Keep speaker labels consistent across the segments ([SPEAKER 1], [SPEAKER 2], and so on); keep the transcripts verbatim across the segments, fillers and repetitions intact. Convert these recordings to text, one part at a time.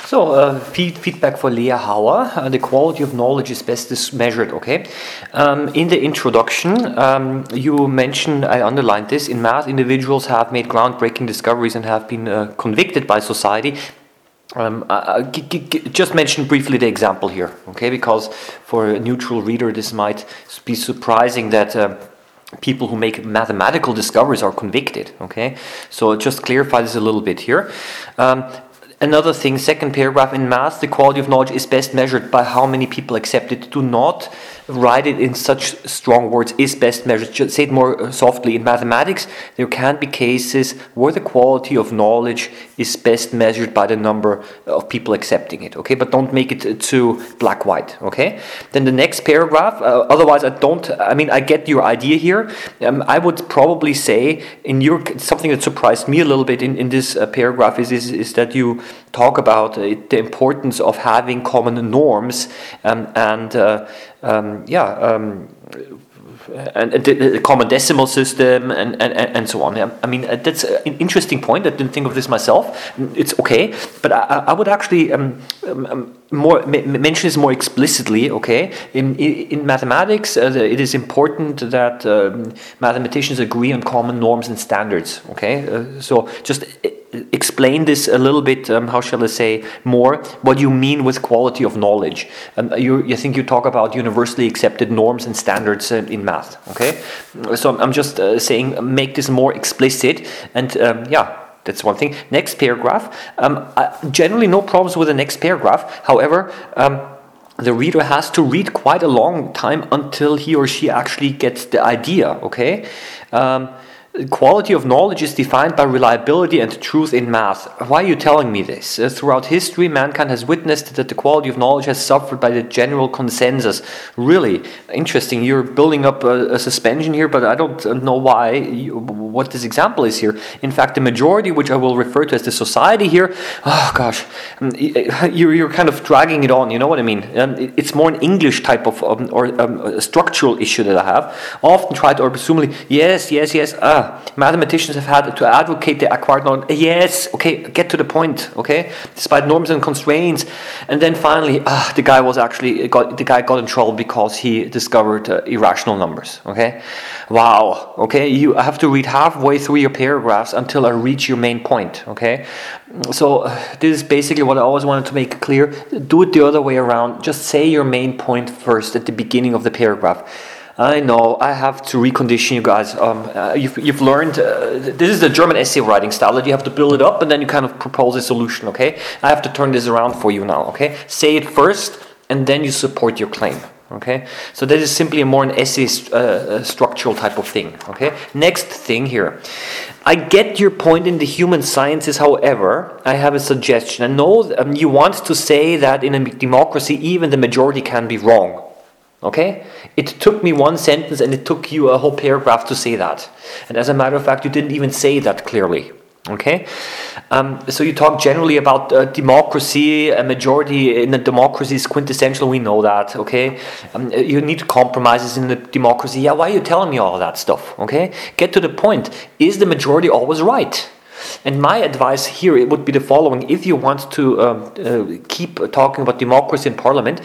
[SPEAKER 1] So, uh, feed, feedback for Lea Hauer. Uh, the quality of knowledge is best is measured, okay? Um, in the introduction, um, you mentioned, I underlined this, in math, individuals have made groundbreaking discoveries and have been uh, convicted by society. Um, I, I g- g- just mention briefly the example here, okay? Because for a neutral reader, this might be surprising that uh, people who make mathematical discoveries are convicted, okay? So just clarify this a little bit here. Um, Another thing, second paragraph, in math, the quality of knowledge is best measured by how many people accept it. Do not write it in such strong words, is best measured. Just say it more softly. In mathematics, there can be cases where the quality of knowledge is best measured by the number of people accepting it, okay? But don't make it too black-white, okay? Then the next paragraph, uh, otherwise I don't, I mean, I get your idea here. Um, I would probably say, in your, something that surprised me a little bit in, in this uh, paragraph is, is, is that you talk about uh, the importance of having common norms um, and uh, um, yeah um, and, and the, the common decimal system and, and, and so on. I mean, uh, that's an interesting point. I didn't think of this myself. It's okay, but I, I would actually um, um, more m- mention this more explicitly. Okay, in in, in mathematics, uh, it is important that um, mathematicians agree on common norms and standards. Okay, uh, so just explain this a little bit. Um, how shall I say more? What you mean with quality of knowledge? Um, you, you think you talk about universally accepted norms and standards uh, in math. Okay, so I'm just uh, saying make this more explicit, and um, yeah. That's one thing. Next paragraph. Um, I, generally, no problems with the next paragraph. However, um, the reader has to read quite a long time until he or she actually gets the idea. Okay. Um, Quality of knowledge is defined by reliability and truth in math. Why are you telling me this? Uh, throughout history, mankind has witnessed that the quality of knowledge has suffered by the general consensus. Really interesting. You're building up a, a suspension here, but I don't know why. You, what this example is here. In fact, the majority, which I will refer to as the society here, oh gosh, you're you're kind of dragging it on. You know what I mean? Um, it's more an English type of um, or um, a structural issue that I have. Often try to, or presumably, yes, yes, yes. Ah, mathematicians have had to advocate the acquired knowledge. Yes, okay, get to the point, okay? Despite norms and constraints. And then finally, ah, the guy was actually, got, the guy got in trouble because he discovered uh, irrational numbers, okay? Wow, okay? You have to read halfway through your paragraphs until I reach your main point, okay? So uh, this is basically what I always wanted to make clear. Do it the other way around. Just say your main point first at the beginning of the paragraph. I know, I have to recondition you guys. Um, uh, you've, you've learned, uh, this is the German essay writing style, that you have to build it up and then you kind of propose a solution, okay? I have to turn this around for you now, okay? Say it first and then you support your claim, okay? So that is simply a more an essay uh, structural type of thing, okay? Next thing here. I get your point in the human sciences, however, I have a suggestion. I know um, you want to say that in a democracy, even the majority can be wrong. Okay? It took me one sentence and it took you a whole paragraph to say that. And as a matter of fact, you didn't even say that clearly. Okay? Um, so you talk generally about uh, democracy. A majority in a democracy is quintessential. We know that. Okay? Um, you need compromises in the democracy. Yeah, why are you telling me all that stuff? Okay? Get to the point. Is the majority always right? And my advice here it would be the following. If you want to um, uh, keep talking about democracy in parliament,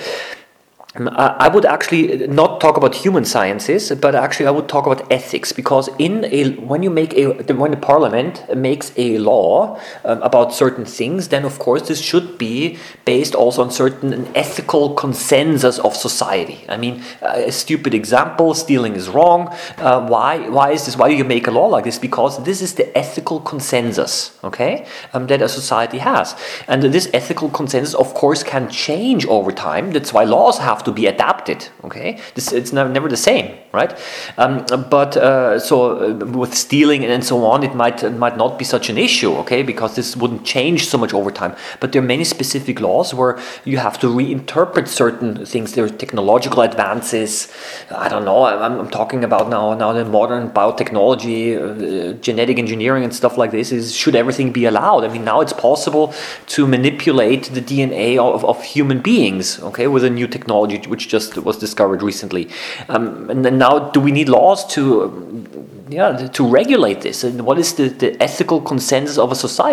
[SPEAKER 1] I would actually not talk about human sciences, but actually I would talk about ethics, because in a when you make a when the parliament makes a law um, about certain things, then of course this should be based also on certain an ethical consensus of society. I mean, a stupid example: stealing is wrong. Uh, why? Why is this? Why do you make a law like this? Because this is the ethical consensus, okay, um, that a society has, and this ethical consensus, of course, can change over time. That's why laws have to be adapted. Okay, this it's never, never the same, right? Um, but uh, so uh, with stealing and so on, it might it might not be such an issue, okay, because this wouldn't change so much over time. But there are many specific laws where you have to reinterpret certain things. There are technological advances. I don't know. I'm, I'm talking about now now the modern biotechnology, uh, genetic engineering, and stuff like this. Is should everything be allowed? I mean, now it's possible to manipulate the D N A of, of human beings, okay, with a new technology which just was discovered recently. Um, and then now, do we need laws to, yeah, to regulate this? And what is the, the ethical consensus of a society?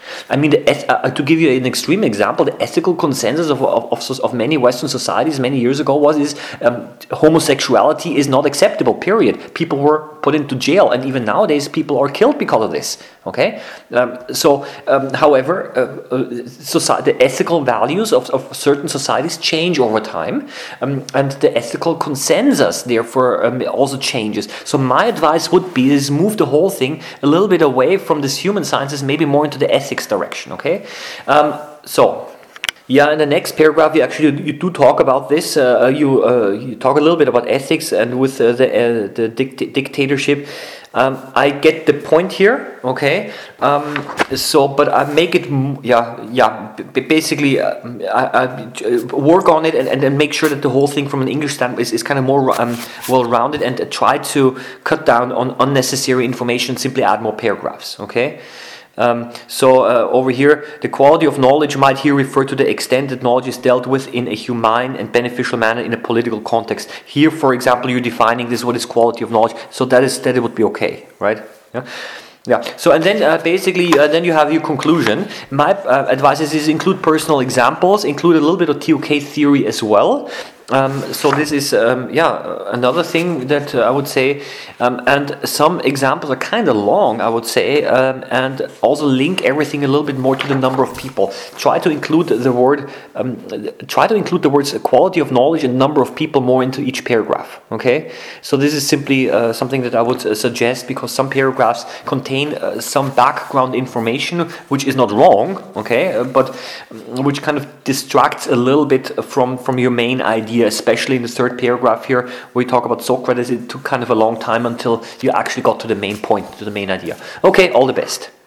[SPEAKER 1] I mean, the, uh, to give you an extreme example, the ethical consensus of, of, of, of many Western societies many years ago was is um, homosexuality is not acceptable, period. People were put into jail, and even nowadays people are killed because of this. Okay, um, so um, however, uh, uh, society, the ethical values of, of certain societies change over time, um, and the ethical consensus therefore um, also changes. So my advice would be is move the whole thing a little bit away from this human sciences, maybe more into the ethics direction. Okay, um, so. Yeah, in the next paragraph, you actually you do talk about this. Uh, you uh, you talk a little bit about ethics and with uh, the uh, the dict- dictatorship. Um, I get the point here, okay. Um, so, but I make it, yeah, yeah. B- basically, uh, I, I work on it and, and then make sure that the whole thing from an English standpoint is, is kind of more um, well-rounded, and uh, try to cut down on unnecessary information. Simply add more paragraphs, okay. Um, so uh, over here, the quality of knowledge might here refer to the extent that knowledge is dealt with in a humane and beneficial manner in a political context. Here, for example, you're defining this, what is quality of knowledge, so that is that it would be okay, right? Yeah. Yeah. So and then uh, basically, uh, then you have your conclusion. My uh, advice is, is include personal examples, include a little bit of T O K theory as well. Um, so this is um, yeah another thing that uh, I would say, um, and some examples are kind of long, I would say, um, and also link everything a little bit more to the number of people. Try to include the word, um, try to include the words quality of knowledge and number of people more into each paragraph. Okay, so this is simply uh, something that I would uh, suggest, because some paragraphs contain uh, some background information which is not wrong, okay, uh, but um, which kind of distracts a little bit from from your main idea. Especially in the third paragraph here, where we talk about Socrates, it took kind of a long time until you actually got to the main point, to the main idea. Okay, all the best.